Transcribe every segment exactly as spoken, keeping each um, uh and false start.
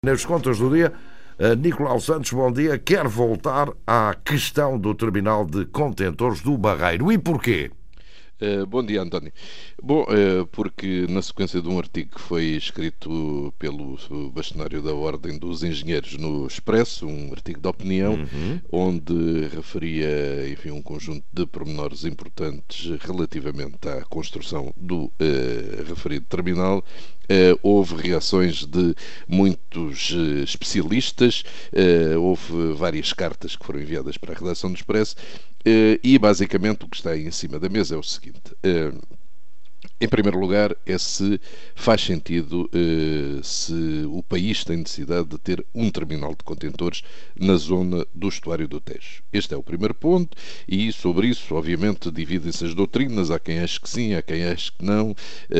Nas contas do dia, Nicolau Santos, bom dia. Quer voltar à questão do terminal de contentores do Barreiro. E porquê? Uh, bom dia, António. Bom, uh, porque na sequência de um artigo que foi escrito pelo bastonário da Ordem dos Engenheiros no Expresso, um artigo de opinião, Uhum. onde referia, enfim, um conjunto de pormenores importantes relativamente à construção do uh, referido terminal, uh, houve reações de muitos uh, especialistas, uh, houve várias cartas que foram enviadas para a redação do Expresso. Uh, e basicamente o que está aí em cima da mesa é o seguinte: uh, em primeiro lugar, é se faz sentido, uh, se o país tem necessidade de ter um terminal de contentores na zona do estuário do Tejo. Este é o primeiro ponto, e sobre isso, obviamente, dividem-se as doutrinas. Há quem ache que sim, há quem ache que não.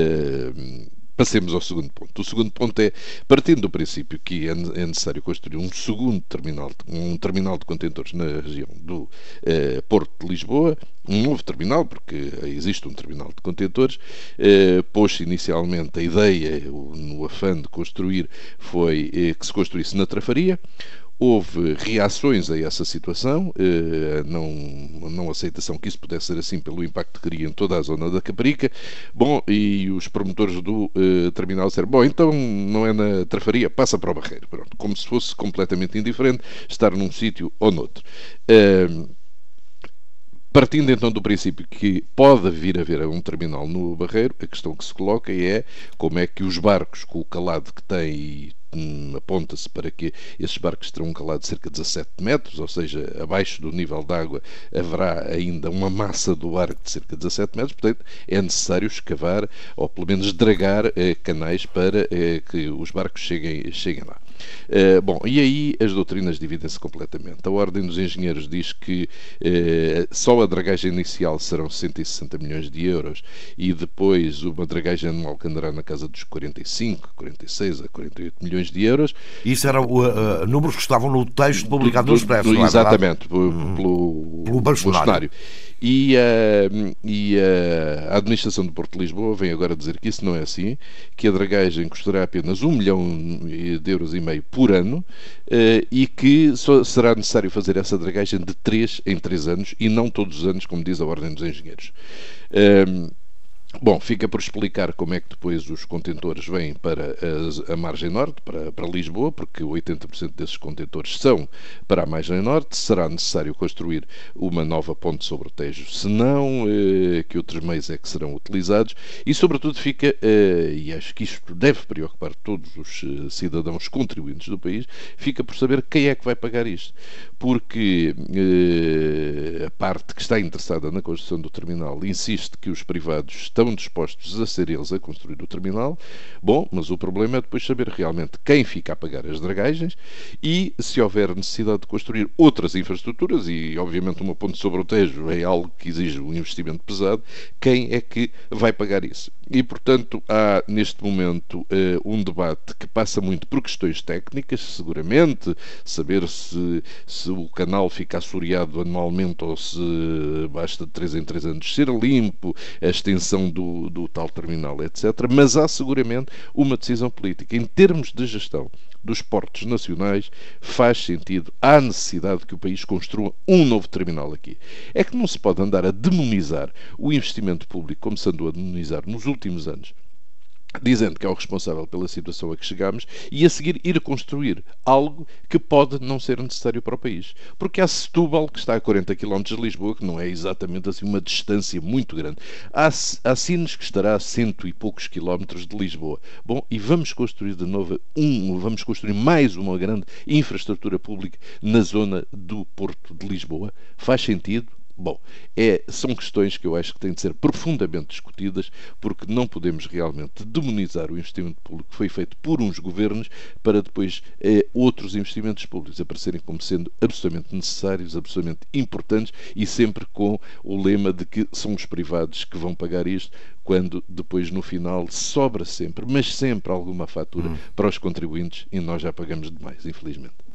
Uh, Passemos ao segundo ponto. O segundo ponto é, partindo do princípio que é necessário construir um segundo terminal, um terminal de contentores na região do eh, Porto de Lisboa, um novo terminal, porque existe um terminal de contentores, eh, pôs-se inicialmente a ideia, no afã de construir, foi eh, que se construísse na Trafaria. Houve reações a essa situação, eh, não, não aceitação que isso pudesse ser assim pelo impacto que cria em toda a zona da Caparica. Bom, e os promotores do eh, terminal disseram, bom, então não é na Trafaria, passa para o Barreiro. Pronto, como se fosse completamente indiferente estar num sítio ou noutro. Eh, Partindo então do princípio que pode vir a haver um terminal no Barreiro, a questão que se coloca é como é que os barcos, com o calado que têm, hum, aponta-se para que esses barcos terão um calado de cerca de dezassete metros, ou seja, abaixo do nível da água haverá ainda uma massa do ar de cerca de dezassete metros, portanto é necessário escavar ou pelo menos dragar eh, canais para eh, que os barcos cheguem, cheguem lá. Uh, bom, e aí as doutrinas dividem-se completamente. A Ordem dos Engenheiros diz que uh, só a dragagem inicial serão cento e sessenta milhões de euros e depois uma dragagem anual que andará na casa dos quarenta e cinco, quarenta e seis a quarenta e oito milhões de euros. Isso eram uh, uh, números que estavam no texto publicado do, do, no Expresso, do, não é exatamente, verdade? Exatamente, pelo, pelo bastonário. E, uh, e uh, a administração do Porto de Lisboa vem agora dizer que isso não é assim, que a dragagem custará apenas um milhão de euros e meio por ano uh, e que só será necessário fazer essa dragagem de três em três anos e não todos os anos, como diz a Ordem dos Engenheiros. Uh, Bom, fica por explicar como é que depois os contentores vêm para a, a margem norte, para, para Lisboa, porque oitenta por cento desses contentores são para a margem norte. Será necessário construir uma nova ponte sobre o Tejo, senão eh, que outros meios é que serão utilizados. E, sobretudo, fica, eh, e acho que isto deve preocupar todos os eh, cidadãos contribuintes do país, fica por saber quem é que vai pagar isto. Porque eh, a parte que está interessada na construção do terminal insiste que os privados estão estão dispostos a ser eles a construir o terminal. Bom, mas o problema é depois saber realmente quem fica a pagar as dragagens e se houver necessidade de construir outras infraestruturas, e obviamente uma ponte sobre o Tejo é algo que exige um investimento pesado, quem é que vai pagar isso? E, portanto, há neste momento um debate que passa muito por questões técnicas, seguramente, saber se, se o canal fica assoreado anualmente ou se basta de três em três anos ser limpo, a extensão do, do tal terminal, etcétera. Mas há seguramente uma decisão política. Em termos de gestão dos portos nacionais, faz sentido, há necessidade que o país construa um novo terminal aqui. É que não se pode andar a demonizar o investimento público como se andou a demonizar nos últimos anos, dizendo que é o responsável pela situação a que chegamos e a seguir ir construir algo que pode não ser necessário para o país. Porque há Setúbal, que está a quarenta quilómetros de Lisboa, que não é exatamente assim uma distância muito grande. Há, há Sines, que estará a cento e poucos quilómetros de Lisboa. Bom, e vamos construir de novo um, vamos construir mais uma grande infraestrutura pública na zona do Porto de Lisboa. Faz sentido? Bom, é, são questões que eu acho que têm de ser profundamente discutidas, porque não podemos realmente demonizar o investimento público que foi feito por uns governos para depois eh, outros investimentos públicos aparecerem como sendo absolutamente necessários, absolutamente importantes e sempre com o lema de que são os privados que vão pagar isto, quando depois no final sobra sempre, mas sempre alguma fatura hum. para os contribuintes e nós já pagamos demais, infelizmente.